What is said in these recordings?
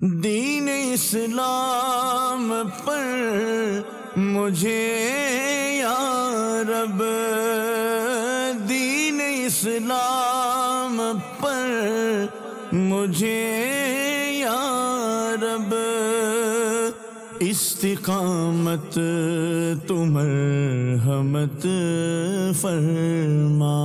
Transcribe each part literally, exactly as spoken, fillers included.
دین اسلام پر مجھے یا رب، دین اسلام پر مجھے یا رب، استقامت تو مرحمت فرما۔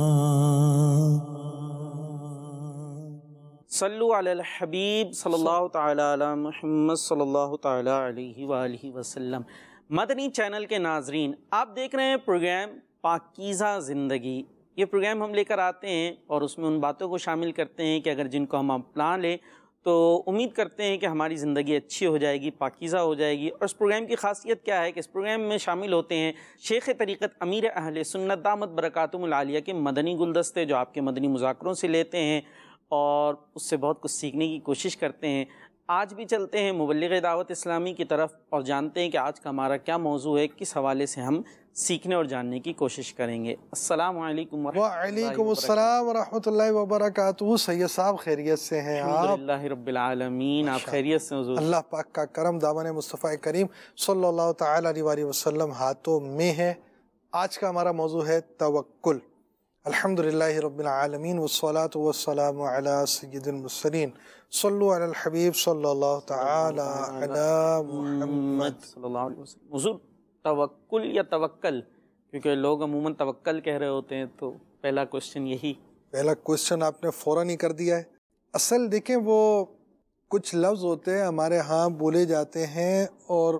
صلو علی الحبیب صلی اللہ تعالی علی محمد صلی اللہ تعالی علیہ وآلہ وسلم۔ مدنی چینل کے ناظرین، آپ دیکھ رہے ہیں پروگرام پاکیزہ زندگی۔ یہ پروگرام ہم لے کر آتے ہیں اور اس میں ان باتوں کو شامل کرتے ہیں کہ اگر جن کو ہم اپنا لیں تو امید کرتے ہیں کہ ہماری زندگی اچھی ہو جائے گی، پاکیزہ ہو جائے گی۔ اور اس پروگرام کی خاصیت کیا ہے کہ اس پروگرام میں شامل ہوتے ہیں شیخ طریقت امیر اہل سنت دامت برکاتہم العالیہ کے مدنی گلدستے، جو آپ کے مدنی مذاکروں سے لیتے ہیں اور اس سے بہت کچھ سیکھنے کی کوشش کرتے ہیں۔ آج بھی چلتے ہیں مبلغ دعوت اسلامی کی طرف اور جانتے ہیں کہ آج کا ہمارا کیا موضوع ہے، کس حوالے سے ہم سیکھنے اور جاننے کی کوشش کریں گے۔ السلام علیکم ورحمۃ اللہ وعلیکم السلام ورحمۃ اللہ وبرکاتہ۔ سید صاحب خیریت سے ہیں آپ؟ الحمدللہ رب العالمین، آپ خیریت سے حضور؟ اللہ پاک کا کرم دامن مصطفیٰ کریم صلی اللہ تعالی علیہ وسلم ہاتھوں میں ہے۔ آج کا ہمارا موضوع ہے توکل۔ الحمدللہ رب العالمین والصلاة والسلام علی سید المرسلین، صلو علی الحبیب صلی اللہ تعالی علی محمد صلی اللہ علیہ وسلم۔ حضور، توکل یا توکل، کیونکہ لوگ عموماً توکل کہہ رہے ہوتے ہیں، تو پہلا کوشچن یہی۔ پہلا کوشچن آپ نے فوراً ہی کر دیا ہے۔ اصل دیکھیں، وہ کچھ لفظ ہوتے ہیں ہمارے ہاں بولے جاتے ہیں اور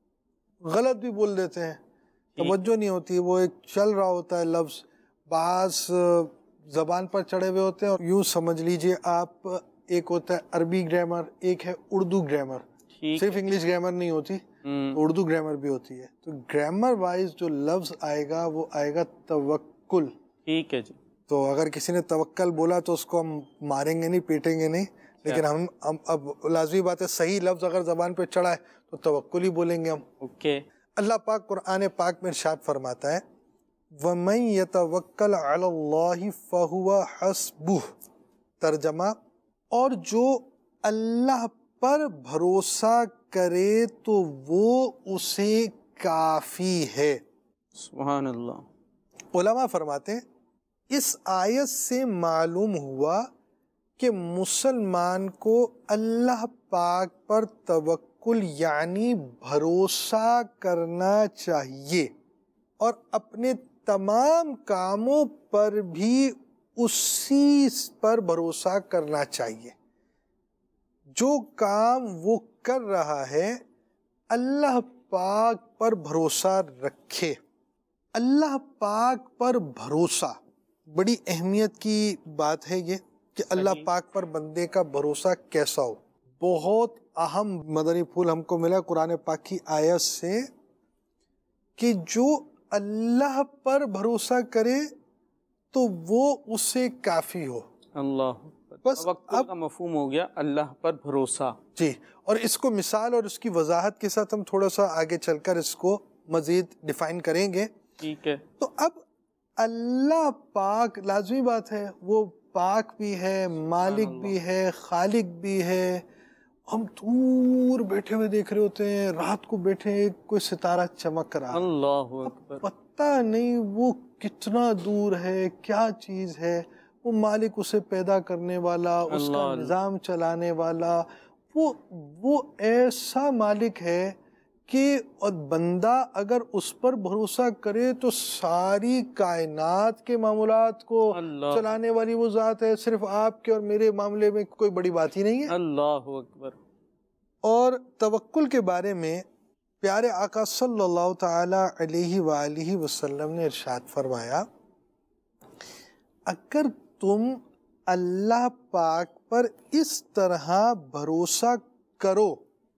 غلط بھی بول دیتے ہیں، توجہ نہیں ہوتی، وہ ایک چل رہا ہوتا ہے لفظ، بعض زبان پر چڑھے ہوئے ہوتے ہیں، اور یوں سمجھ لیجئے آپ، ایک ہوتا ہے عربی گرامر، ایک ہے اردو گرامر، صرف انگلش گرامر نہیں ہوتی، اردو گرامر بھی ہوتی ہے۔ تو گرامر وائز جو لفظ آئے گا وہ آئے گا توکل۔ ٹھیک ہے جی۔ تو اگر کسی نے توکل بولا تو اس کو ہم ماریں گے نہیں، پیٹیں گے نہیں، لیکن ہم ہم اب لازمی بات ہے صحیح لفظ اگر زبان پہ چڑھا ہے تو توکل ہی بولیں گے ہم۔ اوکے۔ اللہ پاک قرآن پاک میں ارشاد فرماتا ہے، وَمَن يَتَوَكَّلْ عَلَى اللَّهِ فَهُوَ حَسْبُهُ، ترجمہ، اور جو اللہ پر بھروسہ کرے تو وہ اسے کافی ہے۔ سبحان اللہ۔ علماء فرماتے ہیں اس آیت سے معلوم ہوا کہ مسلمان کو اللہ پاک پر توکل یعنی بھروسہ کرنا چاہیے، اور اپنے تمام کاموں پر بھی اسی پر بھروسہ کرنا چاہیے۔ جو کام وہ کر رہا ہے اللہ پاک پر بھروسہ رکھے۔ اللہ پاک پر بھروسہ بڑی اہمیت کی بات ہے یہ، کہ اللہ پاک پر بندے کا بھروسہ کیسا ہو۔ بہت اہم مدنی پھول ہم کو ملا قرآن پاک کی آیت سے، کہ جو اللہ پر بھروسہ کرے تو وہ اسے کافی ہو۔ اللہ بس توکل کا مفہوم ہو گیا اللہ پر بھروسہ۔ جی، اور اس کو مثال اور اس کی وضاحت کے ساتھ ہم تھوڑا سا آگے چل کر اس کو مزید ڈیفائن کریں گے۔ ٹھیک ہے۔ تو اب اللہ پاک، لازمی بات ہے وہ پاک بھی ہے، مالک بھی ہے، خالق بھی ہے۔ ہم دور بیٹھے ہوئے دیکھ رہے ہوتے ہیں، رات کو بیٹھے کوئی ستارہ چمک رہا، اللہ اکبر، پتہ نہیں وہ کتنا دور ہے، کیا چیز ہے، وہ مالک اسے پیدا کرنے والا، اس کا نظام چلانے والا، وہ وہ ایسا مالک ہے کہ اور بندہ اگر اس پر بھروسہ کرے تو ساری کائنات کے معاملات کو چلانے والی وہ ذات ہے، صرف آپ کے اور میرے معاملے میں کوئی بڑی بات ہی نہیں ہے۔ اللہ اکبر۔ اور توکل کے بارے میں پیارے آقا صلی اللہ تعالی علیہ وآلہ وسلم نے ارشاد فرمایا، اگر تم اللہ پاک پر اس طرح بھروسہ کرو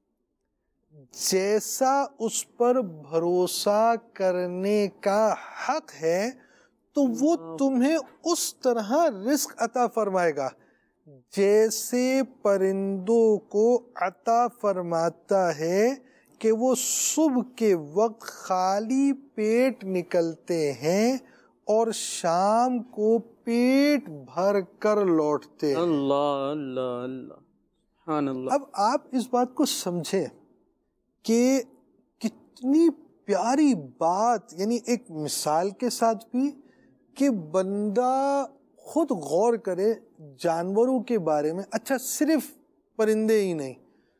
جیسا اس پر بھروسہ کرنے کا حق ہے، تو وہ تمہیں اس طرح رزق عطا فرمائے گا جیسے پرندوں کو عطا فرماتا ہے کہ وہ صبح کے وقت خالی پیٹ نکلتے ہیں اور شام کو پیٹ بھر کر لوٹتے ہیں۔ اللہ اللہ اللہ، سبحان اللہ. اب آپ اس بات کو سمجھیں کہ کتنی پیاری بات، یعنی ایک مثال کے ساتھ بھی کہ بندہ خود غور کرے جانوروں کے بارے میں. اچھا صرف پرندے ہی نہیں،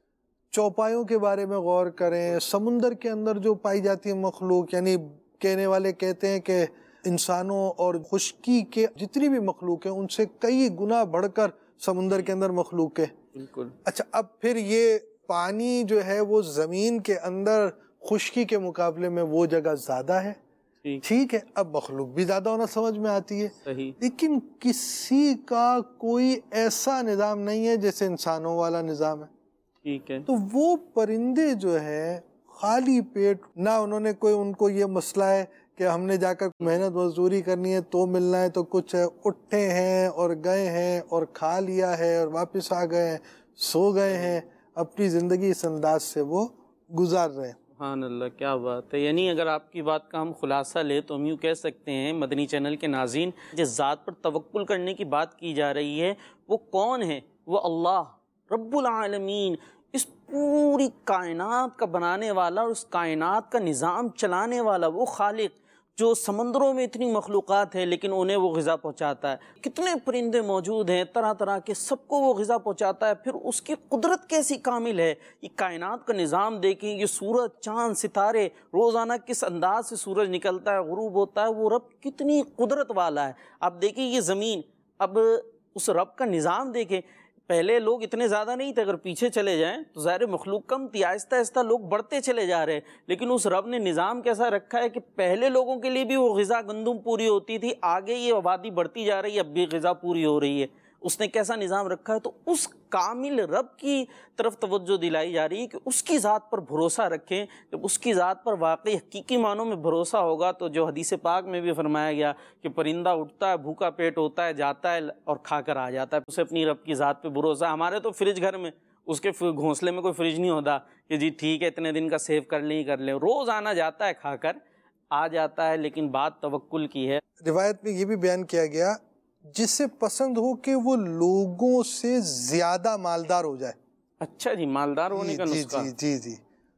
چوپایوں کے بارے میں غور کریں، سمندر کے اندر جو پائی جاتی ہے مخلوق، یعنی کہنے والے کہتے ہیں کہ انسانوں اور خشکی کے جتنی بھی مخلوق ہیں ان سے کئی گنا بڑھ کر سمندر کے اندر مخلوق ہے. بالکل. اچھا اب پھر یہ پانی جو ہے وہ زمین کے اندر خشکی کے مقابلے میں وہ جگہ زیادہ ہے، ٹھیک ہے، اب مخلوق بھی زیادہ ہونا سمجھ میں آتی ہے. صحیح. لیکن کسی کا کوئی ایسا نظام نہیں ہے جیسے انسانوں والا نظام ہے. ٹھیک ہے. تو وہ پرندے جو ہیں خالی پیٹ، نہ انہوں نے کوئی، ان کو یہ مسئلہ ہے کہ ہم نے جا کر محنت مزدوری کرنی ہے تو ملنا ہے تو کچھ ہے، اٹھے ہیں اور گئے ہیں اور کھا لیا ہے اور واپس آ گئے ہیں، سو گئے ہیں، اپنی زندگی اس انداز سے وہ گزار رہے ہیں. سبحان اللہ، کیا بات ہے. یعنی اگر آپ کی بات کا ہم خلاصہ لیں تو ہم یوں کہہ سکتے ہیں مدنی چینل کے ناظرین، جس ذات پر توکل کرنے کی بات کی جا رہی ہے وہ کون ہے؟ وہ اللہ رب العالمین، اس پوری کائنات کا بنانے والا اور اس کائنات کا نظام چلانے والا وہ خالق جو سمندروں میں اتنی مخلوقات ہے لیکن انہیں وہ غذا پہنچاتا ہے. کتنے پرندے موجود ہیں طرح طرح کے، سب کو وہ غذا پہنچاتا ہے. پھر اس کی قدرت کیسی کامل ہے. یہ کائنات کا نظام دیکھیں، یہ سورج چاند ستارے، روزانہ کس انداز سے سورج نکلتا ہے غروب ہوتا ہے، وہ رب کتنی قدرت والا ہے. اب دیکھیں یہ زمین، اب اس رب کا نظام دیکھیں. پہلے لوگ اتنے زیادہ نہیں تھے، اگر پیچھے چلے جائیں تو ظاہر مخلوق کم تھی، آہستہ آہستہ لوگ بڑھتے چلے جا رہے ہیں. لیکن اس رب نے نظام کیسا رکھا ہے کہ پہلے لوگوں کے لیے بھی وہ غذا گندم پوری ہوتی تھی، آگے یہ آبادی بڑھتی جا رہی ہے، اب بھی غذا پوری ہو رہی ہے. اس نے کیسا نظام رکھا ہے. تو اس کامل رب کی طرف توجہ دلائی جا رہی ہے کہ اس کی ذات پر بھروسہ رکھیں. جب اس کی ذات پر واقعی حقیقی معنوں میں بھروسہ ہوگا تو جو حدیث پاک میں بھی فرمایا گیا کہ پرندہ اٹھتا ہے، بھوکا پیٹ ہوتا ہے، جاتا ہے اور کھا کر آ جاتا ہے. اسے اپنی رب کی ذات پہ بھروسہ. ہمارے تو فریج گھر میں، اس کے گھونسلے میں کوئی فریج نہیں ہوتا کہ جی ٹھیک ہے اتنے دن کا سیو کر لیں ہی کر لیں. روز آنا جاتا ہے، کھا کر آ جاتا ہے. لیکن بات توکل کی ہے. روایت میں یہ بھی بیان کیا گیا جسے پسند ہو کہ وہ لوگوں سے زیادہ مالدار ہو جائے. اچھا جی، مالدار ہونے کا نسخہ. جی جی جی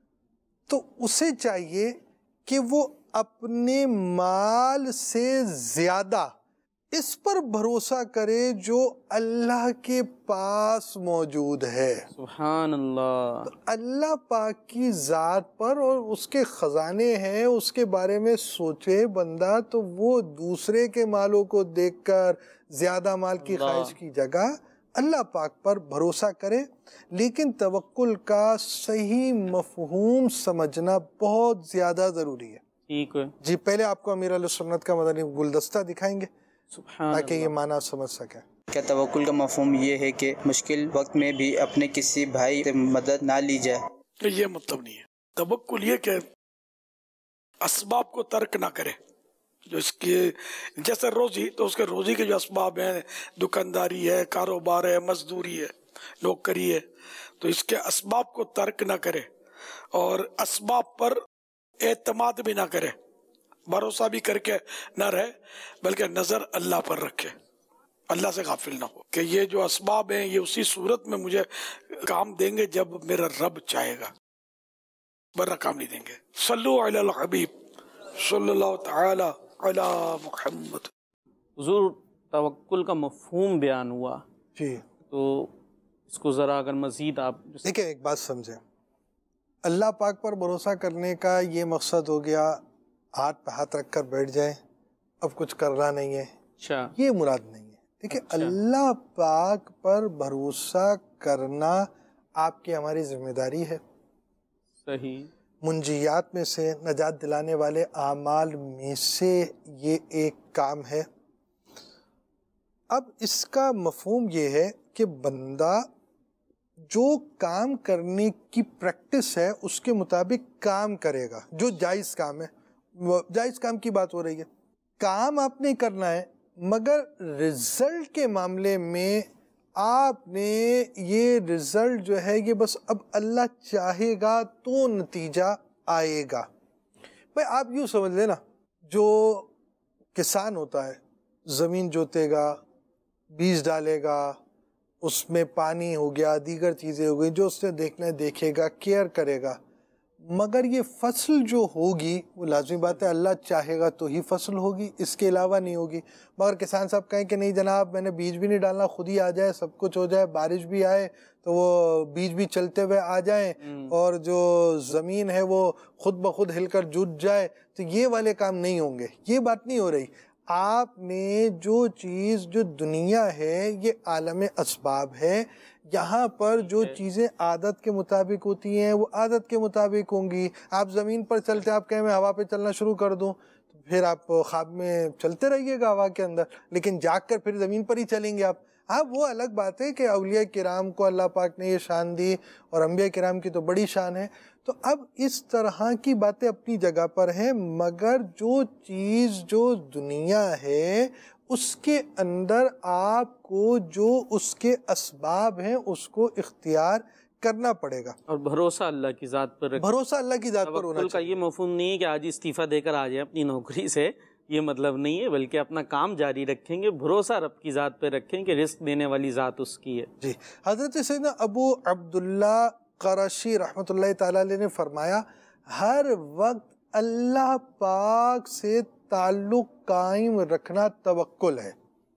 تو اسے چاہیے کہ وہ اپنے مال سے زیادہ اس پر بھروسہ کرے جو اللہ کے پاس موجود ہے. سبحان اللہ. اللہ پاک کی ذات پر اور اس کے خزانے ہیں، اس کے بارے میں سوچے بندہ تو وہ دوسرے کے مالوں کو دیکھ کر زیادہ مال کی خواہش کی جگہ اللہ پاک پر بھروسہ کرے. لیکن توکل کا صحیح مفہوم سمجھنا بہت زیادہ ضروری ہے. ٹھیک ہے جی، پہلے آپ کو امیر علیہ سنت کا مدنی گلدستہ دکھائیں گے تاکہ یہ معنی سمجھ سکیں. کیا توکل کا مفہوم یہ ہے کہ مشکل وقت میں بھی اپنے کسی بھائی سے مدد نہ لی جائے؟ یہ مطلب نہیں ہے. توکل یہ کہ اسباب کو ترک نہ کرے. جو اس کی جیسے روزی، تو اس کے روزی کے جو اسباب ہیں، دکانداری ہے، کاروبار ہے، مزدوری ہے، نوکری ہے، تو اس کے اسباب کو ترک نہ کرے اور اسباب پر اعتماد بھی نہ کرے، بھروسہ بھی کر کے نہ رہے، بلکہ نظر اللہ پر رکھے، اللہ سے غافل نہ ہو کہ یہ جو اسباب ہیں یہ اسی صورت میں مجھے کام دیں گے جب میرا رب چاہے گا، ورنہ کام نہیں دیں گے. صلو علی الحبیب صلی اللہ تعالی علی محمد. حضور توکل کا مفہوم بیان ہوا جی، تو اس کو ذرا اگر مزید آپ دیکھیں ایک بات سمجھیں. اللہ پاک پر بھروسہ کرنے کا یہ مقصد ہو گیا ہاتھ پہ ہاتھ رکھ کر بیٹھ جائیں، اب کچھ کرنا نہیں ہے، اچھا یہ مراد نہیں ہے. دیکھیں اللہ پاک پر بھروسہ کرنا آپ کی ہماری ذمہ داری ہے. صحیح. منجیات میں سے، نجات دلانے والے اعمال میں سے یہ ایک کام ہے. اب اس کا مفہوم یہ ہے کہ بندہ جو کام کرنے کی پریکٹس ہے اس کے مطابق کام کرے گا. جو جائز کام ہے، جائز کام کی بات ہو رہی ہے، کام آپ نے کرنا ہے، مگر رزلٹ کے معاملے میں آپ نے یہ رزلٹ جو ہے یہ بس اب اللہ چاہے گا تو نتیجہ آئے گا. بھائی آپ یوں سمجھ لینا، جو کسان ہوتا ہے زمین جوتے گا، بیج ڈالے گا، اس میں پانی ہو گیا، دیگر چیزیں ہو گئی، جو اس سے دیکھنا ہے دیکھے گا، کیئر کرے گا، مگر یہ فصل جو ہوگی وہ لازمی بات ہے اللہ چاہے گا تو ہی فصل ہوگی، اس کے علاوہ نہیں ہوگی۔ مگر کسان صاحب کہیں کہ نہیں جناب میں نے بیج بھی نہیں ڈالنا، خود ہی آ جائے، سب کچھ ہو جائے، بارش بھی آئے تو وہ بیج بھی چلتے ہوئے آ جائیں اور جو زمین ہے وہ خود بخود ہل کر جٹ جائے، تو یہ والے کام نہیں ہوں گے، یہ بات نہیں ہو رہی۔ آپ نے جو چیز جو دنیا ہے یہ عالم اسباب ہے، یہاں پر جو چیزیں عادت کے مطابق ہوتی ہیں وہ عادت کے مطابق ہوں گی۔ آپ زمین پر چلتے آپ کہیں میں ہوا پہ چلنا شروع کر دوں تو پھر آپ خواب میں چلتے رہیے گا ہوا کے اندر، لیکن جاگ کر پھر زمین پر ہی چلیں گے آپ۔ ہاں وہ الگ بات ہے کہ اولیاء کرام کو اللہ پاک نے یہ شان دی اور انبیاء کرام کی تو بڑی شان ہے۔ تو اب اس طرح کی باتیں اپنی جگہ پر ہیں، مگر جو چیز جو دنیا ہے اس کے اندر آپ کو جو اس کے اسباب ہیں اس کو اختیار کرنا پڑے گا، اور بھروسہ اللہ کی ذات پر رکھیں۔ بھروسہ اللہ کی ذات پر ہونا توکل کا چاہیے۔ یہ مفہوم نہیں ہے کہ آج استعفیٰ دے کر آ جائیں اپنی نوکری سے، یہ مطلب نہیں ہے، بلکہ اپنا کام جاری رکھیں گے، بھروسہ رب کی ذات پہ رکھیں کہ رزق دینے والی ذات اس کی ہے۔ جی حضرت سیدنا ابو عبداللہ قرشی رحمۃ اللہ تعالیٰ علیہ نے فرمایا ہر وقت اللہ پاک سے تعلق قائم رکھنا توکل ہے،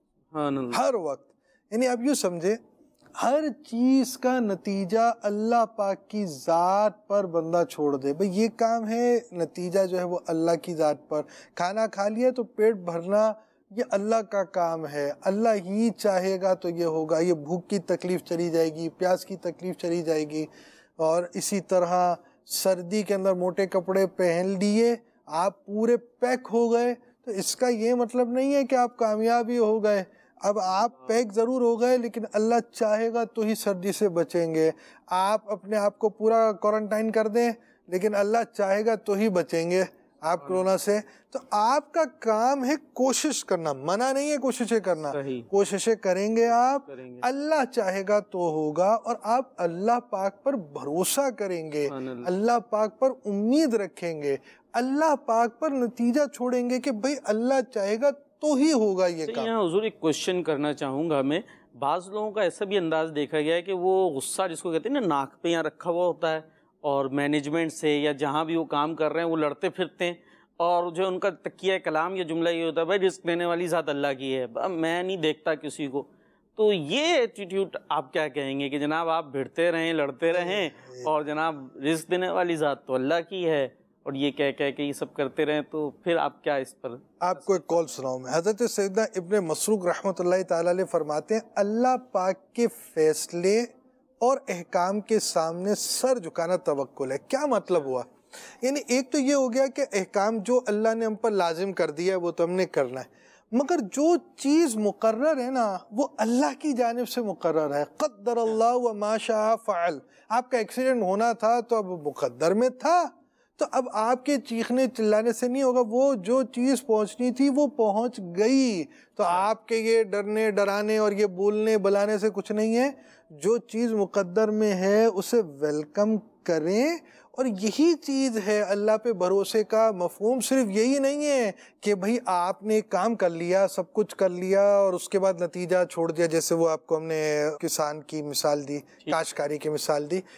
ہر وقت۔ یعنی اب یوں سمجھے ہر چیز کا نتیجہ اللہ پاک کی ذات پر بندہ چھوڑ دے، بھئی یہ کام ہے، نتیجہ جو ہے وہ اللہ کی ذات پر۔ کھانا کھا لیا تو پیٹ بھرنا یہ اللہ کا کام ہے، اللہ ہی چاہے گا تو یہ ہوگا، یہ بھوک کی تکلیف چلی جائے گی، پیاس کی تکلیف چلی جائے گی۔ اور اسی طرح سردی کے اندر موٹے کپڑے پہن لیے، آپ پورے پیک ہو گئے، تو اس کا یہ مطلب نہیں ہے کہ آپ کامیاب ہی ہو گئے۔ اب آپ پیک ضرور ہو گئے لیکن اللہ چاہے گا تو ہی سردی سے بچیں گے۔ آپ اپنے آپ کو پورا کوارنٹائن کر دیں لیکن اللہ چاہے گا تو ہی بچیں گے آپ کرونا سے۔ تو آپ کا کام ہے کوشش کرنا، منع نہیں ہے کوششیں کرنا، کوششیں کریں گے آپ، اللہ چاہے گا تو ہوگا، اور آپ اللہ پاک پر بھروسہ کریں گے، اللہ پاک پر امید رکھیں گے، اللہ پاک پر نتیجہ چھوڑیں گے کہ بھئی اللہ چاہے گا تو ہی ہوگا یہ کام۔ یہاں حضور ایک کوشچن کرنا چاہوں گا میں، بعض لوگوں کا ایسا بھی انداز دیکھا گیا ہے کہ وہ غصہ جس کو کہتے ہیں نا ناک پہ یہاں رکھا ہوا ہوتا ہے، اور مینجمنٹ سے یا جہاں بھی وہ کام کر رہے ہیں وہ لڑتے پھرتے ہیں، اور جو ان کا تکیہ کلام یا جملہ یہ ہوتا ہے بھائی رزق دینے والی ذات اللہ کی ہے، میں نہیں دیکھتا کسی کو۔ تو یہ ایٹیٹیوڈ آپ کیا کہیں گے کہ جناب آپ بھیڑتے رہیں، لڑتے رہیں، اور جناب رزق دینے والی ذات تو اللہ کی ہے، اور یہ کہہ کہہ کے یہ سب کرتے رہیں، تو پھر آپ کیا اس پر؟ آپ کو ایک کال سناؤں میں، حضرت سیدنا ابن مسروق رحمۃ اللہ تعالیٰ علیہ فرماتے ہیں اللہ پاک کے فیصلے اور احکام کے سامنے سر جھکانا توکل ہے۔ کیا مطلب ہوا؟ یعنی ایک تو یہ ہو گیا کہ احکام جو اللہ نے ہم پر لازم کر دیا ہے وہ تو ہم نے کرنا ہے، مگر جو چیز مقرر ہے نا وہ اللہ کی جانب سے مقرر ہے۔ قدر اللہ وما شاء فعل۔ آپ کا ایکسیڈنٹ ہونا تھا تو اب مقدر میں تھا، تو اب آپ کے چیخنے چلانے سے نہیں ہوگا، وہ جو چیز پہنچنی تھی وہ پہنچ گئی، تو آپ کے یہ ڈرنے ڈرانے اور یہ بولنے بلانے سے کچھ نہیں ہے۔ جو چیز مقدر میں ہے اسے ویلکم کریں، اور یہی چیز ہے اللہ پہ بھروسے کا مفہوم۔ صرف یہی نہیں ہے کہ بھئی آپ نے کام کر لیا، سب کچھ کر لیا اور اس کے بعد نتیجہ چھوڑ دیا، جیسے وہ آپ کو ہم نے کسان کی مثال دی، کاشتکاری کی مثال دی،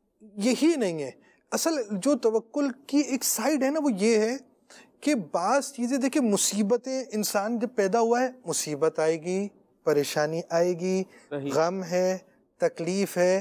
یہی نہیں ہے۔ اصل جو توکل کی ایک سائیڈ ہے نا وہ یہ ہے کہ بعض چیزیں دیکھیں، مصیبتیں، انسان جب پیدا ہوا ہے مصیبت آئے گی، پریشانی آئے گی، غم ہے، تکلیف ہے،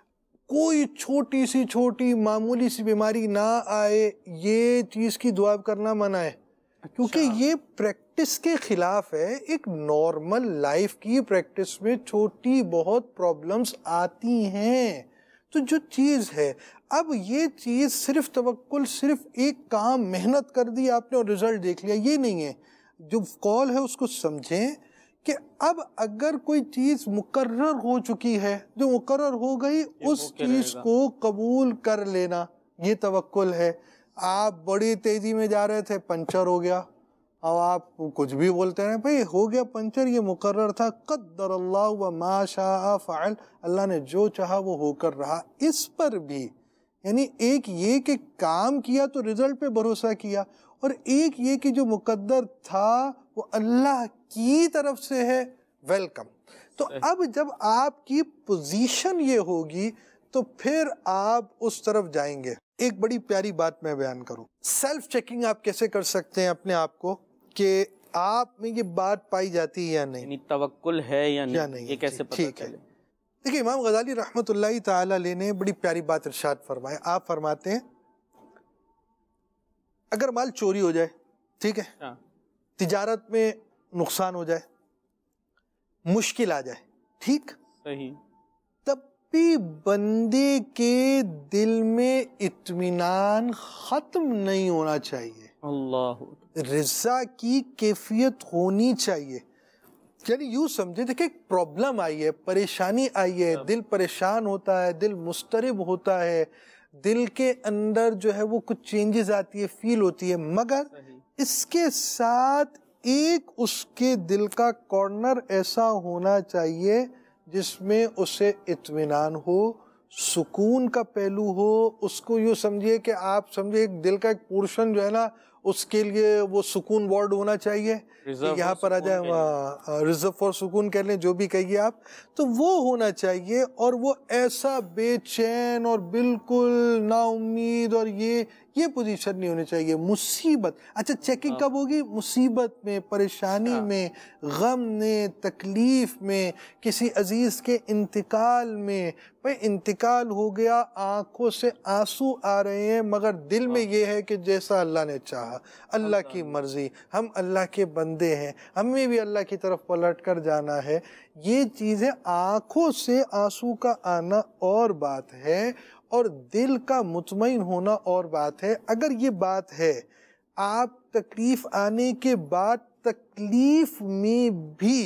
کوئی چھوٹی سی چھوٹی معمولی سی بیماری نہ آئے یہ چیز کی دعا کرنا منع ہے، کیونکہ یہ پریکٹس کے خلاف ہے۔ ایک نارمل لائف کی پریکٹس میں چھوٹی بہت پرابلمز آتی ہیں، تو جو چیز ہے اب یہ چیز صرف توکل، صرف ایک کام محنت کر دی آپ نے اور رزلٹ دیکھ لیا، یہ نہیں ہے۔ جو قول ہے اس کو سمجھیں کہ اب اگر کوئی چیز مقرر ہو چکی ہے، جو مقرر ہو گئی اس چیز کو قبول کر لینا، یہ توکل ہے۔ آپ بڑی تیزی میں جا رہے تھے، پنچر ہو گیا، اب آپ کچھ بھی بولتے رہے، بھئی ہو گیا پنچر، یہ مقرر تھا، قدر اللہ وما شاء فعل، اللہ نے جو چاہا وہ ہو کر رہا۔ اس پر بھی یعنی ایک یہ کہ کام کیا تو رزلٹ پہ بھروسہ کیا، اور ایک یہ کہ جو مقدر تھا وہ اللہ کی طرف سے ہے، ویلکم۔ تو اب جب آپ کی پوزیشن یہ ہوگی تو پھر آپ اس طرف جائیں گے. ایک بڑی پیاری بات میں بیان کروں, سیلف چیکنگ آپ کیسے کر سکتے ہیں اپنے آپ کو کہ آپ میں یہ بات پائی جاتی ہے یا نہیں, یعنی توکل ہے یا نہیں, یہ کیسے پتہ ٹھیک ہے. چلے؟ دیکھیں امام غزالی رحمۃ اللہ تعالی علیہ نے بڑی پیاری بات ارشاد فرمائے. آپ فرماتے ہیں اگر مال چوری ہو جائے, ٹھیک ہے, تجارت میں نقصان ہو جائے, مشکل آ جائے, ٹھیک, صحیح, تب بھی بندے کے دل میں اطمینان ختم نہیں ہونا چاہیے, اللہ, رضا کی کیفیت ہونی چاہیے. یعنی یوں سمجھے دیکھیں ایک پرابلم آئی ہے, پریشانی آئی ہے, دل پریشان ہوتا ہے, دل مضطرب ہوتا ہے, دل کے اندر جو ہے وہ کچھ چینجز آتی ہے, فیل ہوتی ہے, مگر اس کے ساتھ ایک اس کے دل کا کارنر ایسا ہونا چاہیے جس میں اسے اطمینان ہو, سکون کا پہلو ہو. اس کو یوں سمجھیے کہ آپ سمجھے ایک دل کا ایک پورشن جو ہے نا, اس کے لیے وہ سکون وارڈ ہونا چاہیے, یہاں پر آ جائے, ریزرو فار سکون کہہ لیں, جو بھی کہیے آپ, تو وہ ہونا چاہیے. اور وہ ایسا بے چین اور بالکل نا امید اور یہ یہ پوزیشن نہیں ہونی چاہیے. مصیبت, اچھا چیکنگ کب ہوگی؟ مصیبت میں, پریشانی میں, غم میں, تکلیف میں, کسی عزیز کے انتقال میں. بھائی انتقال ہو گیا, آنکھوں سے آنسو آ رہے ہیں, مگر دل میں یہ ہے کہ جیسا اللہ نے چاہا, اللہ کی مرضی, ہم اللہ کے بندے ہیں, ہمیں بھی اللہ کی طرف پلٹ کر جانا ہے. یہ چیزیں آنکھوں سے آنسو کا آنا اور بات ہے, اور دل کا مطمئن ہونا اور بات ہے. اگر یہ بات ہے, آپ تکلیف آنے کے بعد تکلیف میں بھی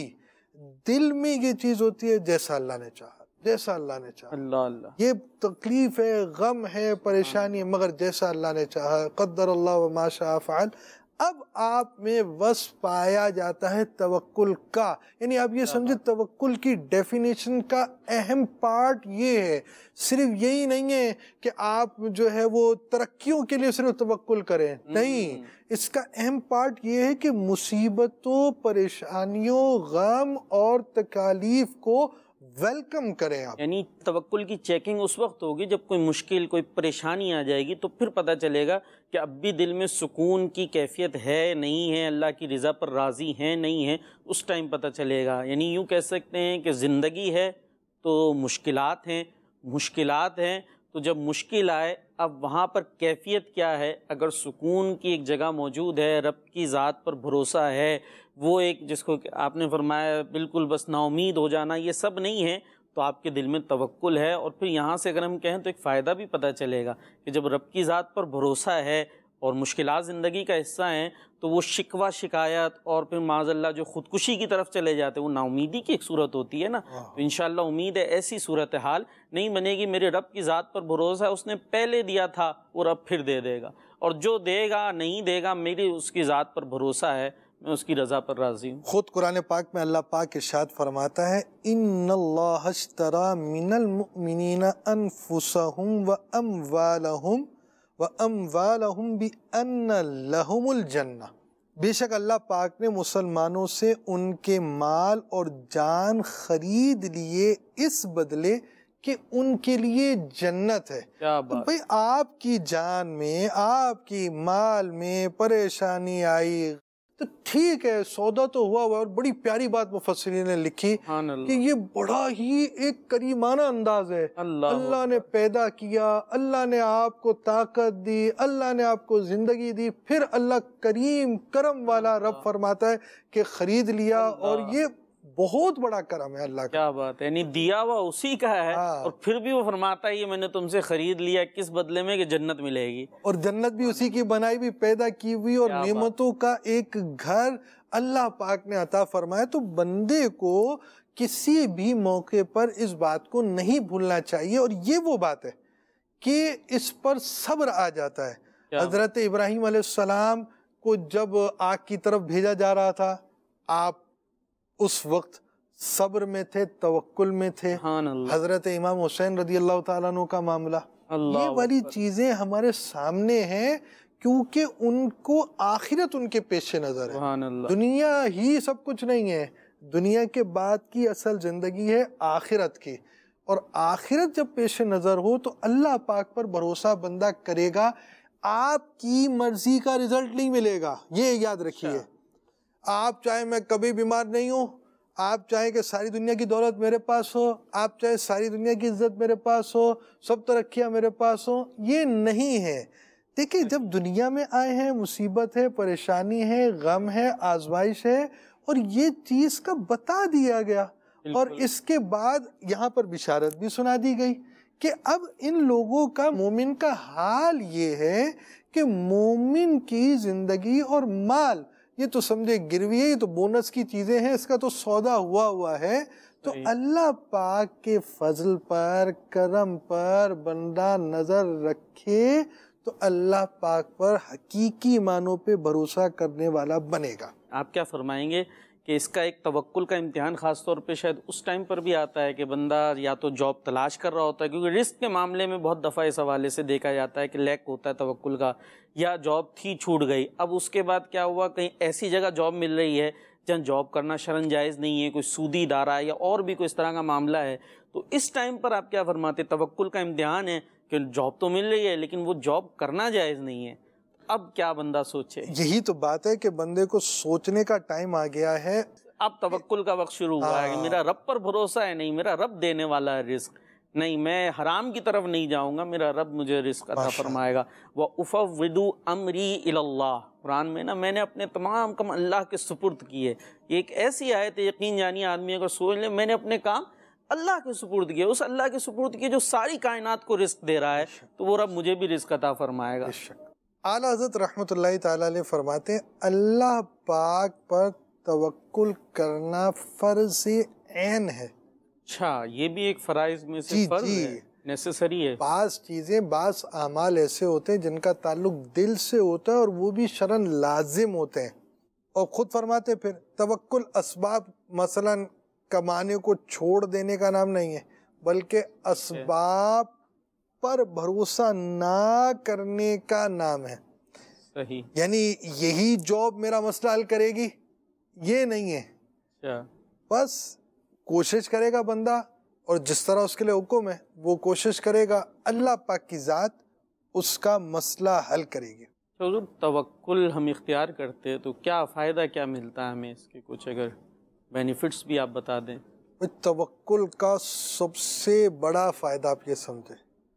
دل میں یہ چیز ہوتی ہے جیسا اللہ نے چاہا, جیسا اللہ نے چاہا, اللہ اللہ, یہ تکلیف ہے, غم ہے, پریشانی ہے, مگر جیسا اللہ نے چاہا, قدر اللہ وما شاء فعل. اب آپ میں وصف پایا جاتا ہے توکل کا. یعنی آپ یہ سمجھے توکل کی ڈیفینیشن کا اہم پارٹ یہ ہے, صرف یہی نہیں ہے کہ آپ جو ہے وہ ترقیوں کے لیے صرف توکل کریں, نہیں, اس کا اہم پارٹ یہ ہے کہ مصیبتوں, پریشانیوں, غم اور تکالیف کو ویلکم کریں آپ. یعنی توکل کی چیکنگ اس وقت ہوگی جب کوئی مشکل, کوئی پریشانی آ جائے گی, تو پھر پتہ چلے گا کہ اب بھی دل میں سکون کی کیفیت ہے نہیں ہے, اللہ کی رضا پر راضی ہیں نہیں ہے, اس ٹائم پتہ چلے گا. یعنی یوں کہہ سکتے ہیں کہ زندگی ہے تو مشکلات ہیں, مشکلات ہیں تو جب مشکل آئے, اب وہاں پر کیفیت کیا ہے؟ اگر سکون کی ایک جگہ موجود ہے, رب کی ذات پر بھروسہ ہے, وہ ایک جس کو آپ نے فرمایا بالکل بس نا امید ہو جانا, یہ سب نہیں ہے, تو آپ کے دل میں توکل ہے. اور پھر یہاں سے اگر ہم کہیں تو ایک فائدہ بھی پتہ چلے گا کہ جب رب کی ذات پر بھروسہ ہے اور مشکلات زندگی کا حصہ ہیں, تو وہ شکوہ شکایت اور پھر معاذ اللہ جو خودکشی کی طرف چلے جاتے ہیں, وہ نا امیدی کی ایک صورت ہوتی ہے نا. تو انشاءاللہ امید ہے ایسی صورتحال نہیں بنے گی. میرے رب کی ذات پر بھروسہ ہے, اس نے پہلے دیا تھا, وہ رب پھر دے دے گا, اور جو دے گا نہیں دے گا, میری اس کی ذات پر بھروسہ ہے, میں اس کی رضا پر راضی ہوں. خود قرآن پاک میں اللہ پاک ارشاد فرماتا ہے, ان اللہ اشترى من المؤمنین انفسهم واموالهم واموالهم بان لهم الجنہ. بے شک اللہ پاک نے مسلمانوں سے ان کے مال اور جان خرید لیے اس بدلے کہ ان کے لیے جنت ہے. تو بھئی آپ کی جان میں, آپ کی مال میں پریشانی آئی تو ٹھیک ہے, سودا تو ہوا ہوا. اور بڑی پیاری بات مفسرین نے لکھی کہ یہ بڑا ہی ایک کریمانہ انداز ہے. اللہ, اللہ نے پیدا کیا, اللہ نے آپ کو طاقت دی, اللہ نے آپ کو زندگی دی, پھر اللہ کریم کرم والا رب فرماتا ہے کہ خرید لیا. اور یہ بہت بڑا کرم ہے اللہ کا. کیا بات ہے, یعنی دیا ہوا اسی کا ہے, اور پھر بھی وہ فرماتا ہے یہ میں نے تم سے خرید لیا, کس بدلے میں کہ جنت ملے گی, اور جنت بھی اسی کی بنائی بھی, پیدا کی ہوئی, اور نعمتوں کا ایک گھر اللہ پاک نے عطا فرمایا. تو بندے کو کسی بھی موقع پر اس بات کو نہیں بھولنا چاہیے. اور یہ وہ بات ہے کہ اس پر صبر آ جاتا ہے. حضرت ابراہیم علیہ السلام کو جب آگ کی طرف بھیجا جا رہا تھا, آپ اس وقت صبر میں تھے, توکل میں تھے. حضرت امام حسین رضی اللہ تعالیٰ عنہ کا معاملہ, یہ والی چیزیں ہمارے سامنے ہیں کیونکہ ان کو آخرت ان کے پیش نظر ہے. دنیا ہی سب کچھ نہیں ہے, دنیا کے بعد کی اصل زندگی ہے آخرت کی، اور آخرت جب پیش نظر ہو تو اللہ پاک پر بھروسہ بندہ کرے گا، آپ کی مرضی کا رزلٹ نہیں ملے گا، یہ یاد رکھیے۔ آپ چاہے میں کبھی بیمار نہیں ہوں، آپ چاہیں کہ ساری دنیا کی دولت میرے پاس ہو، آپ چاہے ساری دنیا کی عزت میرے پاس ہو، سب ترقیاں میرے پاس ہوں، یہ نہیں ہے۔ دیکھیں جب دنیا میں آئے ہیں، مصیبت ہے، پریشانی ہے، غم ہے، آزمائش ہے، اور یہ چیز کا بتا دیا گیا، اور اس کے بعد یہاں پر بشارت بھی سنا دی گئی کہ اب ان لوگوں کا، مومن کا حال یہ ہے کہ مومن کی زندگی اور مال، یہ تو سمجھے گروی ہے، یہ تو بونس کی چیزیں ہیں، اس کا تو سودا ہوا ہوا ہے، تو اللہ پاک کے فضل پر، کرم پر بندہ نظر رکھے تو اللہ پاک پر حقیقی معنوں پہ بھروسہ کرنے والا بنے گا۔ آپ کیا فرمائیں گے کہ اس کا ایک توکل کا امتحان خاص طور پہ شاید اس ٹائم پر بھی آتا ہے کہ بندہ یا تو جاب تلاش کر رہا ہوتا ہے، کیونکہ رزق کے معاملے میں بہت دفعہ اس حوالے سے دیکھا جاتا ہے کہ لیک ہوتا ہے توکل کا، یا جاب تھی چھوٹ گئی، اب اس کے بعد کیا ہوا، کہیں ایسی جگہ جاب مل رہی ہے جہاں جاب کرنا شرعاً جائز نہیں ہے، کوئی سودی ادارہ ہے یا اور بھی کوئی اس طرح کا معاملہ ہے، تو اس ٹائم پر آپ کیا فرماتے؟ توکل کا امتحان ہے کہ جاب تو مل رہی ہے لیکن وہ جاب کرنا جائز نہیں ہے، اب کیا بندہ سوچے؟ یہی تو بات ہے کہ بندے کو سوچنے کا ٹائم آ گیا ہے، اب توکل کا وقت شروع ہوا ہے کہ میرا رب پر بھروسہ ہے، نہیں میرا رب دینے والا ہے رزق، نہیں میں حرام کی طرف نہیں جاؤں گا، میرا رب مجھے رزق عطا فرمائے گا۔ وَأُفَوِّضُ أَمْرِي إِلَى اللَّهِ، قرآن میں نا میں نے اپنے تمام کام اللہ کے سپرد کیے، یہ ایک ایسی آیت ہے، یقین جانی آدمی اگر سوچ لے میں نے اپنے کام اللہ کے سپرد کیے، اس اللہ کے سپرد کیے جو ساری کائنات کو رزق دے رہا ہے، تو وہ رب مجھے بھی رزق عطا فرمائے گا۔ اعلیٰ حضرت رحمۃ اللہ تعالیٰ علیہ فرماتے ہیں اللہ پاک پر توکل کرنا فرض عین ہے۔ اچھا، یہ بھی ایک فرائض میں سے جی فرض جی ہے، نیسیسری ہے۔ بعض چیزیں، بعض اعمال ایسے ہوتے ہیں جن کا تعلق دل سے ہوتا ہے اور وہ بھی شرعاً لازم ہوتے ہیں، اور خود فرماتے پھر توکل اسباب مثلا کمانے کو چھوڑ دینے کا نام نہیں ہے، بلکہ اسباب پر بھروسہ نہ کرنے کا نام ہے۔ صحیح، یعنی یہی جاب میرا مسئلہ حل کرے گی، یہ نہیں ہے۔ اچھا، بس کوشش کرے گا بندہ، اور جس طرح اس کے لیے حکم ہے وہ کوشش کرے گا، اللہ پاک کی ذات اس کا مسئلہ حل کرے گی۔ حضور توکل ہم اختیار کرتے تو کیا فائدہ کیا ملتا ہے ہمیں، اس کے کچھ اگر بینیفٹس بھی آپ بتا دیں۔ توکل کا سب سے بڑا فائدہ آپ یہ سمجھیں،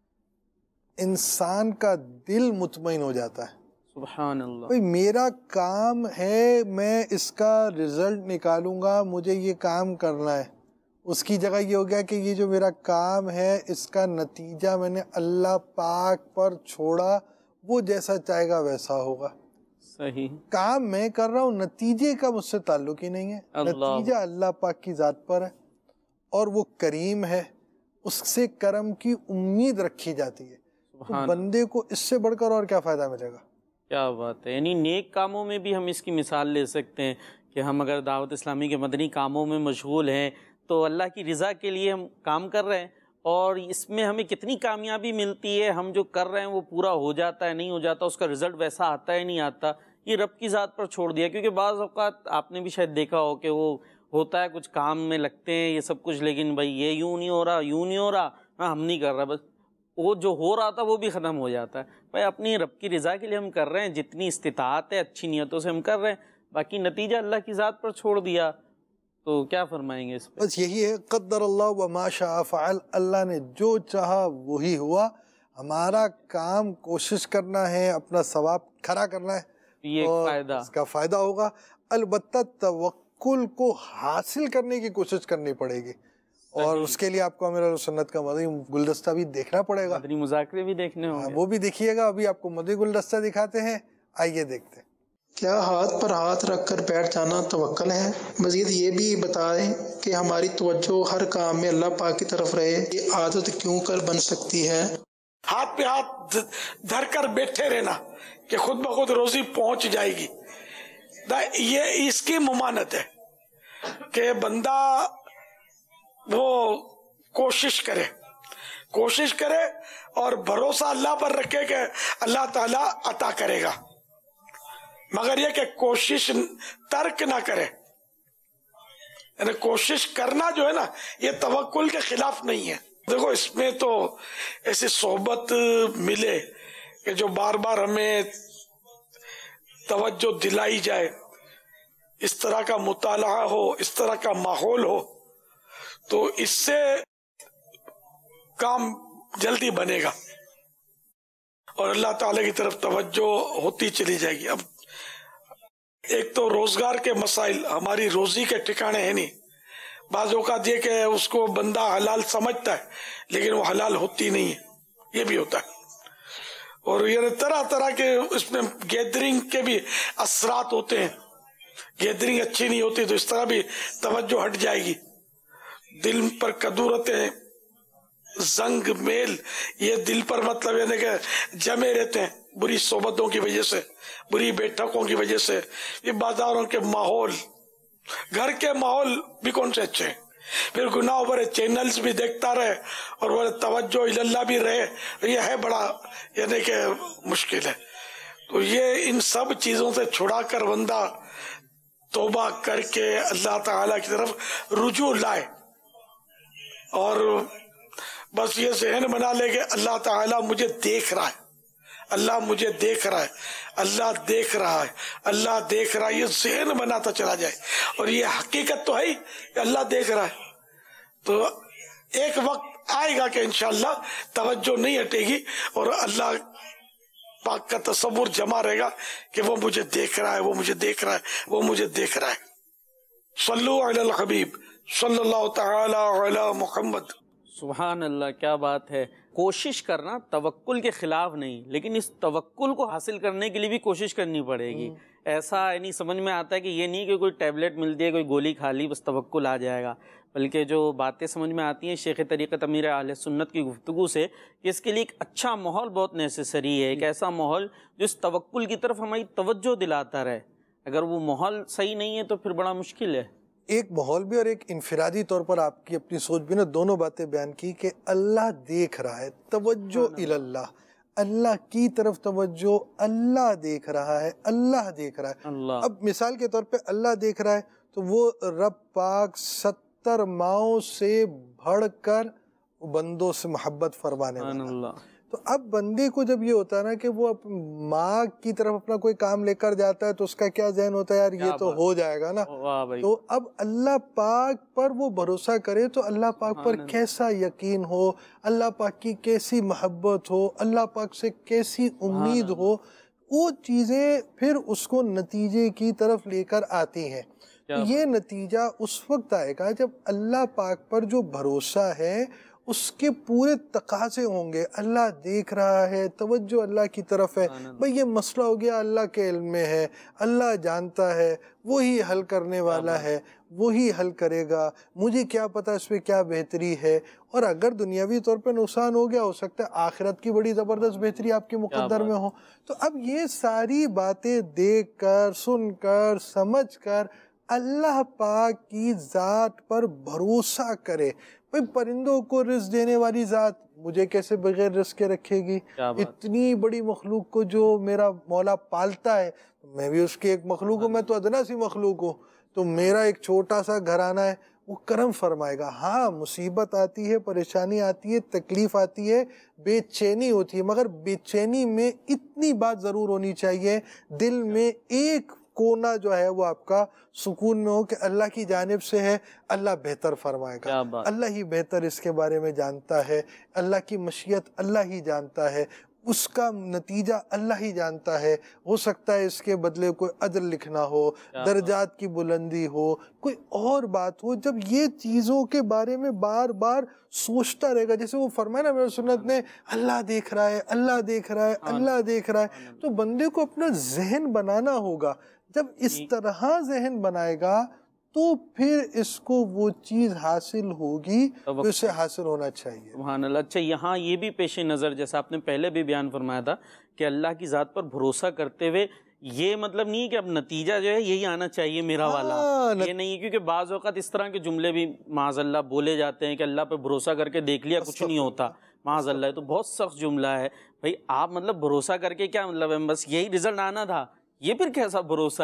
انسان کا دل مطمئن ہو جاتا ہے۔ سبحان اللہ، بھئی میرا کام ہے، میں اس کا رزلٹ نکالوں گا، مجھے یہ کام کرنا ہے، اس کی جگہ یہ ہو گیا کہ یہ جو میرا کام ہے اس کا نتیجہ میں نے اللہ پاک پر چھوڑا، وہ جیسا چاہے گا ویسا ہوگا۔ صحیح، کام میں کر رہا ہوں، نتیجے کا مجھ سے تعلق ہی نہیں ہے، نتیجہ اللہ پاک کی ذات پر ہے، اور وہ کریم ہے، اس سے کرم کی امید رکھی جاتی ہے۔ تو بندے کو اس سے بڑھ کر اور کیا فائدہ ملے گا؟ کیا بات ہے، یعنی نیک کاموں میں بھی ہم اس کی مثال لے سکتے ہیں کہ ہم اگر دعوت اسلامی کے مدنی کاموں میں مشغول ہیں تو اللہ کی رضا کے لیے ہم کام کر رہے ہیں، اور اس میں ہمیں کتنی کامیابی ملتی ہے، ہم جو کر رہے ہیں وہ پورا ہو جاتا ہے نہیں ہو جاتا، اس کا رزلٹ ویسا آتا ہے نہیں آتا، یہ رب کی ذات پر چھوڑ دیا۔ کیونکہ بعض اوقات آپ نے بھی شاید دیکھا ہو کہ وہ ہوتا ہے کچھ کام میں لگتے ہیں یہ سب کچھ، لیکن بھائی یہ یوں نہیں ہو رہا، یوں نہیں ہو رہا، ہاں ہم نہیں کر رہا، بس وہ جو ہو رہا تھا وہ بھی ختم ہو جاتا ہے۔ بھائی اپنی رب کی رضا کے لیے ہم کر رہے ہیں، جتنی استطاعت ہے اچھی نیتوں سے ہم کر رہے ہیں، باقی نتیجہ اللہ کی ذات پر چھوڑ دیا، تو کیا فرمائیں گے اس پہ؟ بس یہی ہے، قدر اللہ وما شاء فعل، اللہ نے جو چاہا وہی ہوا۔ ہمارا کام کوشش کرنا ہے، اپنا ثواب کھڑا کرنا ہے، یہ اور فائدہ اس کا فائدہ ہوگا۔ البتہ توکل کو حاصل کرنے کی کوشش کرنی پڑے گی، اور اس کے لیے آپ کو امیر سنت کا مدنی گلدستہ بھی دیکھنا پڑے گا، مدنی مذاکرے بھی دیکھنے ہوں گے، وہ بھی دیکھیے گا۔ ابھی آپ کو مدنی گلدستہ دکھاتے ہیں، آئیے دیکھتے ہیں۔ کیا ہاتھ پر ہاتھ رکھ کر بیٹھ جانا توکل ہے؟ مزید یہ بھی بتائیں کہ ہماری توجہ ہر کام میں اللہ پاک کی طرف رہے، یہ عادت کیوں کر بن سکتی ہے؟ ہاتھ پہ ہاتھ دھر کر بیٹھے رہنا کہ خود بخود روزی پہنچ جائے گی، یہ اس کی ممانت ہے کہ بندہ وہ کوشش کرے کوشش کرے اور بھروسہ اللہ پر رکھے کہ اللہ تعالیٰ عطا کرے گا، مگر یہ کہ کوشش ترک نہ کرے۔ یعنی کوشش کرنا جو ہے نا یہ توکل کے خلاف نہیں ہے. دیکھو اس میں تو ایسی صحبت ملے کہ جو بار بار ہمیں توجہ دلائی جائے، اس طرح کا مطالعہ ہو، اس طرح کا ماحول ہو، تو اس سے کام جلدی بنے گا اور اللہ تعالی کی طرف توجہ ہوتی چلی جائے گی. اب ایک تو روزگار کے مسائل، ہماری روزی کے ٹھکانے ہیں نہیں. بعض اوقات یہ کہ اس کو بندہ حلال سمجھتا ہے لیکن وہ حلال ہوتی نہیں ہے، یہ بھی ہوتا ہے. اور یہ طرح طرح کے اس میں گیدرنگ کے بھی اثرات ہوتے ہیں. گیدرنگ اچھی نہیں ہوتی تو اس طرح بھی توجہ ہٹ جائے گی. دل پر کدورتیں، زنگ میل، یہ دل پر مطلب یعنی کہ جمے رہتے ہیں بری صحبتوں کی وجہ سے، بری بیٹھکوں کی وجہ سے. یہ بازاروں کے ماحول، گھر کے ماحول بھی کون سے اچھے ہیں. پھر گناہ بھرے چینلز بھی دیکھتا رہے اور وہ توجہ اللہ بھی رہے، یہ ہے بڑا یعنی کہ مشکل ہے. تو یہ ان سب چیزوں سے چھڑا کر بندہ توبہ کر کے اللہ تعالی کی طرف رجوع لائے اور بس یہ ذہن بنا لے کہ اللہ تعالیٰ مجھے دیکھ رہا ہے، اللہ مجھے دیکھ رہا ہے، اللہ دیکھ رہا ہے، اللہ دیکھ رہا ہے. یہ ذہن بناتا چلا جائے اور یہ حقیقت تو ہے ہی کہ اللہ دیکھ رہا ہے. تو ایک وقت آئے گا کہ انشاءاللہ توجہ نہیں ہٹے گی اور اللہ پاک کا تصور جمع رہے گا کہ وہ مجھے دیکھ رہا ہے، وہ مجھے دیکھ رہا ہے، وہ مجھے دیکھ رہا ہے. صلو علی الحبیب صلی اللہ تعالی علی محمد. سبحان اللہ، کیا بات ہے. کوشش کرنا توکل کے خلاف نہیں، لیکن اس توکل کو حاصل کرنے کے لیے بھی کوشش کرنی پڑے گی. ایسا نہیں سمجھ میں آتا ہے کہ یہ نہیں کہ کوئی ٹیبلٹ ملتی ہے، کوئی گولی کھا لی بس توکل آ جائے گا، بلکہ جو باتیں سمجھ میں آتی ہیں شیخ طریقت امیر اہل سنت کی گفتگو سے کہ اس کے لیے ایک اچھا ماحول بہت نیسیسری ہے. ایک ایسا ماحول جو اس توکل کی طرف ہماری توجہ دلاتا رہے. اگر وہ ماحول صحیح نہیں ہے تو پھر بڑا مشکل ہے. ایک ماحول بھی اور ایک انفرادی طور پر آپ کی اپنی سوچ بھی، نے دونوں باتیں بیان کی کہ اللہ دیکھ رہا ہے، توجہ اللہ، اللہ کی طرف توجہ، اللہ دیکھ رہا ہے، اللہ دیکھ رہا ہے. اللہ اب مثال کے طور پہ اللہ دیکھ رہا ہے تو وہ رب پاک ستر ماؤں سے بڑھ کر بندوں سے محبت فرمانے والا. اللہ. تو اب بندے کو جب یہ ہوتا ہے نا کہ وہ ماں کی طرف اپنا کوئی کام لے کر جاتا ہے تو اس کا کیا ذہن ہوتا ہے، یار یہ تو ہو جائے گا نا. تو اب اللہ پاک پر وہ بھروسہ کرے تو اللہ پاک پر کیسا یقین ہو، اللہ پاک کی کیسی محبت ہو، اللہ پاک سے کیسی امید ہو، وہ چیزیں پھر اس کو نتیجے کی طرف لے کر آتی ہیں. یہ نتیجہ اس وقت آئے گا جب اللہ پاک پر جو بھروسہ ہے اس کے پورے تقاضے ہوں گے. اللہ دیکھ رہا ہے، توجہ اللہ کی طرف ہے. بھئی یہ مسئلہ ہو گیا، اللہ کے علم میں ہے، اللہ جانتا ہے، وہی حل کرنے والا ہے، وہی حل کرے گا، مجھے کیا پتا اس پہ کیا بہتری ہے. اور اگر دنیاوی طور پہ نقصان ہو گیا، ہو سکتا ہے آخرت کی بڑی زبردست بہتری آپ کے مقدر میں ہو. تو اب یہ ساری باتیں دیکھ کر، سن کر، سمجھ کر اللہ پاک کی ذات پر بھروسہ کرے. بھئی پرندوں کو رزق دینے والی ذات مجھے کیسے بغیر رزق کے رکھے گی؟ اتنی بڑی مخلوق کو جو میرا مولا پالتا ہے، میں بھی اس کی ایک مخلوق ہوں، میں تو ادنا سی مخلوق ہوں، تو میرا ایک چھوٹا سا گھرانہ ہے، وہ کرم فرمائے گا. ہاں مصیبت آتی ہے، پریشانی آتی ہے، تکلیف آتی ہے، بے چینی ہوتی ہے، مگر بے چینی میں اتنی بات ضرور ہونی چاہیے دل میں ایک کونا جو ہے وہ آپ کا سکون میں ہو کہ اللہ کی جانب سے ہے، اللہ بہتر فرمائے گا، اللہ ہی بہتر اس کے بارے میں جانتا ہے، اللہ کی مشیت اللہ ہی جانتا ہے، اس کا نتیجہ اللہ ہی جانتا ہے. ہو سکتا ہے اس کے بدلے کوئی اجر لکھنا ہو، درجات کی بلندی ہو، کوئی اور بات ہو. جب یہ چیزوں کے بارے میں بار بار سوچتا رہے گا، جیسے وہ فرمایا نا میرے سنت نے، اللہ دیکھ رہا ہے، اللہ دیکھ رہا ہے، اللہ دیکھ رہا ہے، تو بندے کو اپنا ذہن بنانا ہوگا. جب اس طرح ذہن بنائے گا تو پھر اس کو وہ چیز حاصل ہوگی جو اسے حاصل ہونا چاہیے. سبحان اللہ. اچھا یہاں یہ بھی پیش نظر، جیسا آپ نے پہلے بھی بیان فرمایا تھا کہ اللہ کی ذات پر بھروسہ کرتے ہوئے یہ مطلب نہیں کہ اب نتیجہ جو ہے یہی آنا چاہیے میرا والا، یہ نہیں. کیونکہ بعض اوقات اس طرح کے جملے بھی معاذ اللہ بولے جاتے ہیں کہ اللہ پہ بھروسہ کر کے دیکھ لیا کچھ نہیں ہوتا، معاذ اللہ. تو بہت سخت جملہ ہے بھائی. آپ مطلب بھروسہ کر کے کیا مطلب ہے، بس یہی رزلٹ آنا تھا، یہ پھر کیسا بھروسہ ہے؟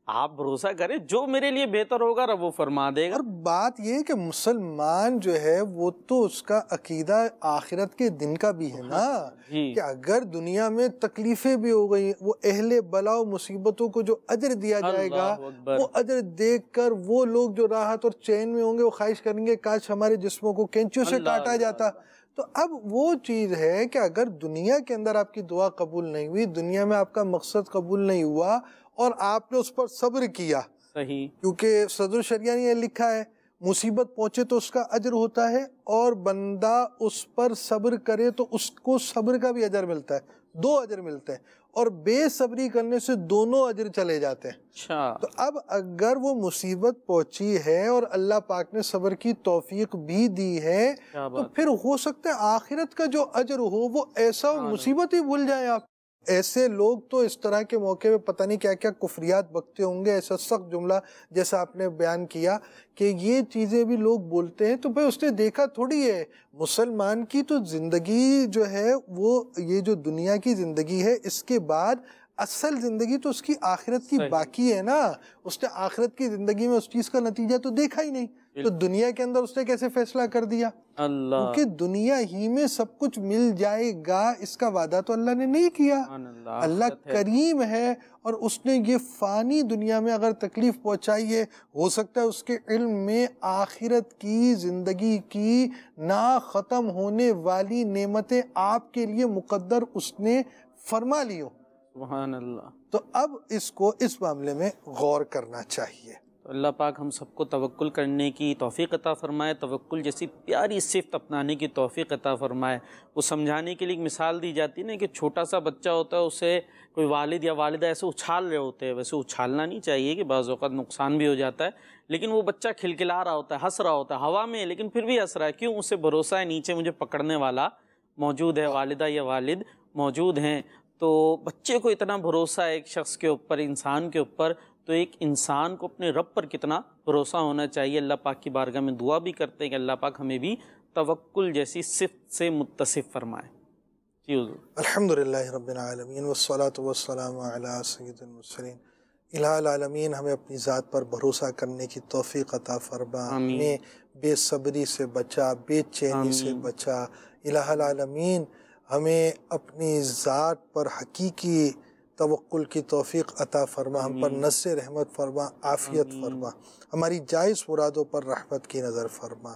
آپ بھروسہ کریں جو میرے لیے بہتر ہوگا رب وہ فرما دے گا. اور بات یہ ہے کہ مسلمان جو ہے وہ تو اس کا عقیدہ آخرت کے دن کا بھی ہے نا, کہ اگر دنیا میں تکلیفیں بھی ہو گئی, وہ اہل بلا و مصیبتوں کو جو اجر دیا جائے گا وہ اجر دیکھ کر وہ لوگ جو راحت اور چین میں ہوں گے وہ خواہش کریں گے کاش ہمارے جسموں کو کینچیوں سے کاٹا جاتا. تو اب وہ چیز ہے کہ اگر دنیا کے اندر آپ کی دعا قبول نہیں ہوئی, دنیا میں آپ کا مقصد قبول نہیں ہوا اور آپ نے اس پر صبر کیا, صحیح, کیونکہ صدر شریعہ نے یہ لکھا ہے مصیبت پہنچے تو اس کا اجر ہوتا ہے, اور بندہ اس پر صبر کرے تو اس کو صبر کا بھی اجر ملتا ہے, دو اجر ملتے ہیں, اور بے صبری کرنے سے دونوں اجر چلے جاتے ہیں. اچھا, تو اب اگر وہ مصیبت پہنچی ہے اور اللہ پاک نے صبر کی توفیق بھی دی ہے تو پھر ہو سکتا ہے آخرت کا جو اجر ہو وہ ایسا مصیبت ہی بھول جائیں آپ. ایسے لوگ تو اس طرح کے موقع پہ پتہ نہیں کیا کیا کفریات بکتے ہوں گے, ایسا سخت جملہ جیسا آپ نے بیان کیا کہ یہ چیزیں بھی لوگ بولتے ہیں. تو بھئی اس نے دیکھا تھوڑی ہے, مسلمان کی تو زندگی جو ہے وہ یہ جو دنیا کی زندگی ہے اس کے بعد اصل زندگی تو اس کی آخرت کی باقی ہے نا. اس نے آخرت کی زندگی میں اس چیز کا نتیجہ تو دیکھا ہی نہیں, تو دنیا کے اندر اس نے کیسے فیصلہ کر دیا؟ اللہ, کیونکہ دنیا ہی میں سب کچھ مل جائے گا اس کا وعدہ تو اللہ نے نہیں کیا. اللہ کریم ہے اور اس نے یہ فانی دنیا میں اگر تکلیف پہنچائی ہے, ہو سکتا ہے اس کے علم میں آخرت کی زندگی کی نا ختم ہونے والی نعمتیں آپ کے لیے مقدر اس نے فرما لی ہو. سبحان اللہ. تو اب اس کو اس معاملے میں غور کرنا چاہیے. تو اللہ پاک ہم سب کو توکل کرنے کی توفیق عطا فرمائے, توکل جیسی پیاری صفت اپنانے کی توفیق عطا فرمائے. وہ سمجھانے کے لیے ایک مثال دی جاتی ہے نا کہ چھوٹا سا بچہ ہوتا ہے, اسے کوئی والد یا والدہ ایسے اچھال رہے ہوتے ہیں, ویسے اچھالنا نہیں چاہیے کہ بعض اوقات نقصان بھی ہو جاتا ہے, لیکن وہ بچہ کھلکھلا رہا ہوتا ہے, ہنس رہا ہوتا ہے ہوا میں, لیکن پھر بھی ہنس رہا ہے. کیوں؟ اسے بھروسہ ہے نیچے مجھے پکڑنے والا موجود ہے, والدہ یا والد موجود ہیں. تو بچے کو اتنا بھروسہ ہے ایک شخص کے اوپر, انسان کے اوپر, تو ایک انسان کو اپنے رب پر کتنا بھروسہ ہونا چاہیے. اللہ پاک کی بارگاہ میں دعا بھی کرتے ہیں کہ اللہ پاک ہمیں بھی توکل جیسی صفت سے متصف فرمائے. جی حضور. الحمدللہ رب العالمین والصلاة والسلام علی سید المرسلین. الہ العالمین ہمیں اپنی ذات پر بھروسہ کرنے کی توفیق عطا فرما, ہمیں بے صبری سے بچا, بے چینی سے بچا. الہ العالمین ہمیں اپنی ذات پر حقیقی توکل کی توفیق عطا فرما, ہم پر نصر رحمت فرما, عافیت فرما, ہماری جائز مرادوں پر رحمت کی نظر فرما.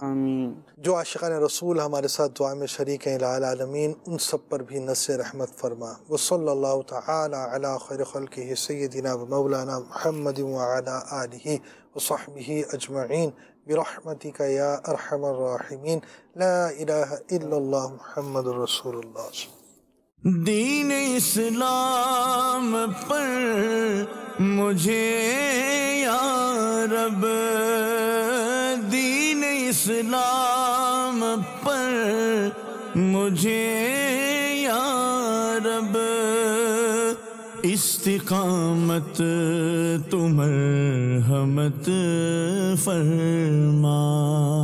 جو عاشقان رسول ہمارے ساتھ دعا میں شریک ہیں الہ العالمین ان سب پر بھی نصر رحمت فرما. وصلی اللہ تعالی علی خیر خلقہ سیدنا و مولانا محمد وعلی آلہ وصحبہ اجمعین برحمتک یا ارحم الراحمین. لا الہ الا اللہ محمد رسول اللہ. دین اسلام پر مجھے یا رب, دین اسلام پر مجھے یا رب, استقامت تو مرحمت فرما.